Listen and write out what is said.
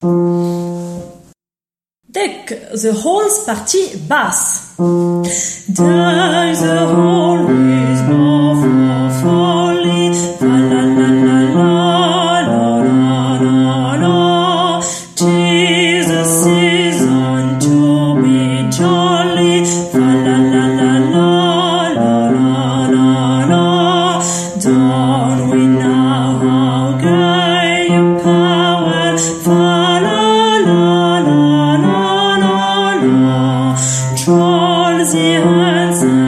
Take the whole party bass. There's always more for folly. La la la la la la la la. 'Tis the season to be jolly. La la la la la la la la. Don't we know how gay your power? La la la la la la la. Trolls the hands